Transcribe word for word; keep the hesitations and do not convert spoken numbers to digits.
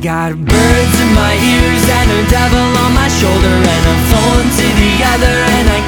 got birds in my ears and a devil on my shoulder, and I'm falling to the other, and I